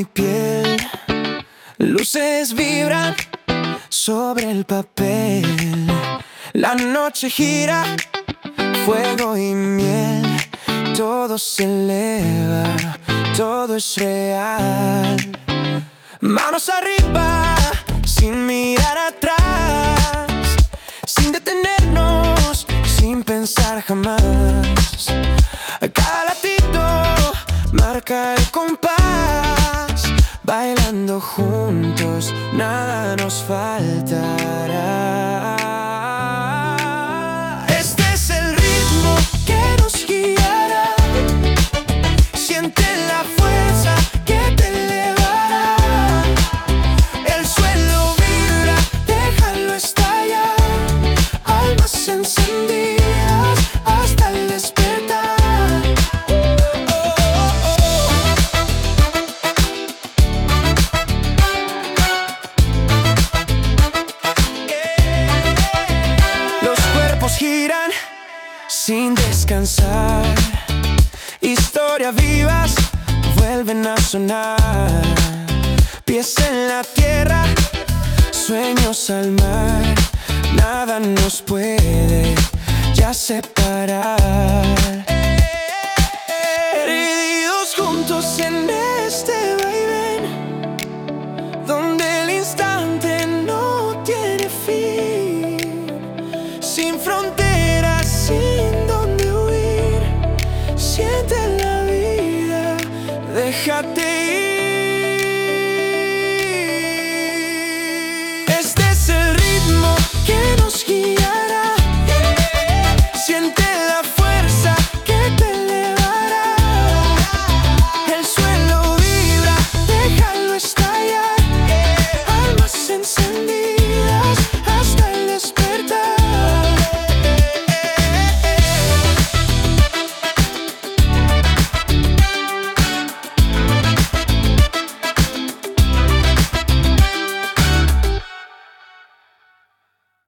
mi piel. Luces vibran sobre el papel. La noche gira, fuego y miel. Todo se eleva, todo es real. Manos arriba, sin mirar atrás, sin detenernos, sin pensar jamás. Cada latido marca el compás. Bailando juntos, nada nos faltará. Este es el ritmo que nos guiará. Siente la fuerza que te elevará. El suelo vibra, déjalo estallar. Almas encendidas hasta el despertar. Giran sin descansar. Historias vivas vuelven a sonar. Pies en la tierra, sueños al mar. Nada nos puede ya separar. Heridos juntos en este vaivén, donde el instante no tiene fin. Sin fronteras, sin dónde huir. Siente la vida, déjate